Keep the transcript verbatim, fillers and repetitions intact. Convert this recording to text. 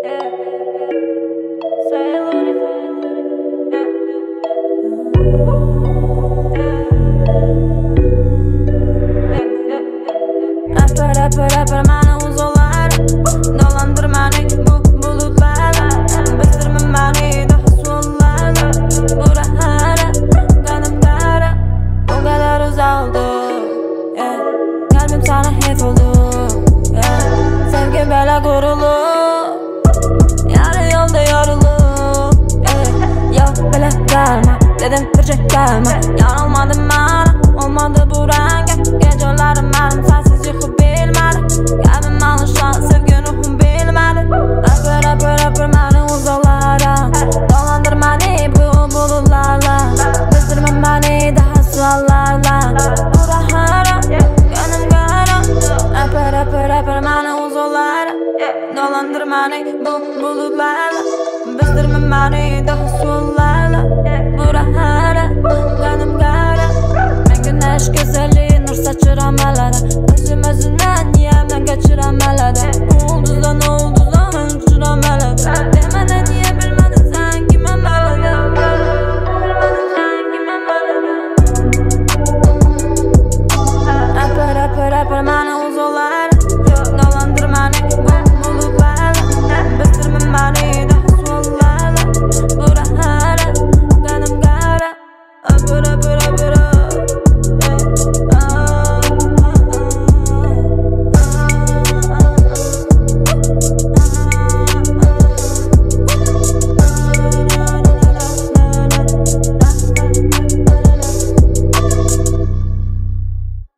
Rapper rapper rapper mani uzolar, dolandır mani bu bulutlarla, bezdirme mani daha suallarla. Bura hara, kanım kara, o kadar uzak oldu, yeah. Kalbim sana hep oldu, yeah. Sevgi böyle kurulu, yarı yolda yorulu, yeah. Yok böyle gelme, dedim bir şey gelme. Yanılmadım bana, olmadı bu renk. Gecelerim benim sensiz yuhu bilmedi. Kalbim alışan sevgi ruhum bilmedi. Rapper rapper rapper mani uzaklara, dolandır mani bu bulutlarla, bezdirme beni daha suallarla. Bura hara, kanım kara. Rapper rapper rapper mani uzaklara, dolandır mani bu bulutlarla, bezdirme beni daha suallarla. Bura hara, kanım kara. Ben güneş güzelliği nur saçır amelere, özüm özünden yemden geçir amelere.